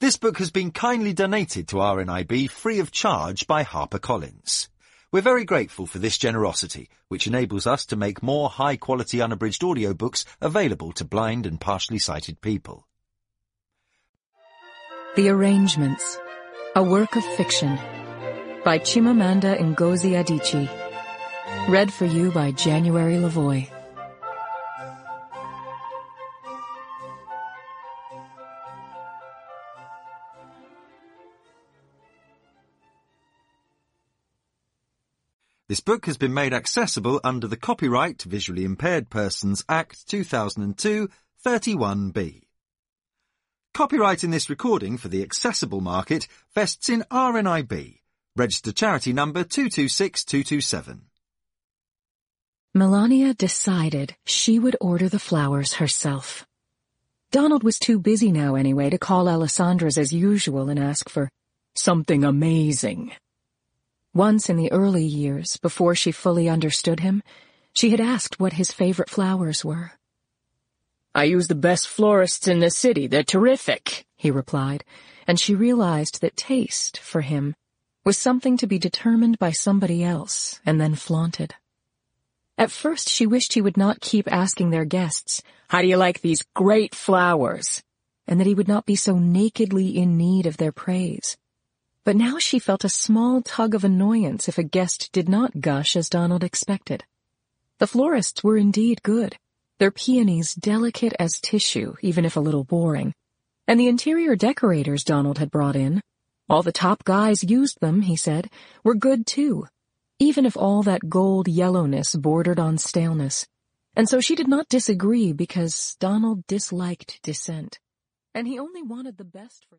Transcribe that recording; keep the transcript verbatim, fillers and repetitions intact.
This book has been kindly donated to R N I B free of charge by HarperCollins. We're very grateful for this generosity, which enables us to make more high-quality unabridged audiobooks available to blind and partially sighted people. The Arrangements, a work of fiction, by Chimamanda Ngozi Adichie. Read for you by January Lavoie. This book has been made accessible under the Copyright Visually Impaired Persons Act two thousand two, thirty-one B. Copyright in this recording for the accessible market vests in R N I B, registered charity number two two six two two seven. Melania decided she would order the flowers herself. Donald was too busy now anyway to call Alessandra's as usual and ask for something amazing. Once in the early years, before she fully understood him, she had asked what his favorite flowers were. "I use the best florists in the city. They're terrific," he replied, and she realized that taste, for him, was something to be determined by somebody else and then flaunted. At first she wished he would not keep asking their guests, "How do you like these great flowers?" and that he would not be so nakedly in need of their praise. But now she felt a small tug of annoyance if a guest did not gush as Donald expected. The florists were indeed good, their peonies delicate as tissue, even if a little boring. And the interior decorators Donald had brought in, all the top guys used them, he said, were good too, even if all that gold yellowness bordered on staleness. And so she did not disagree because Donald disliked dissent, and he only wanted the best for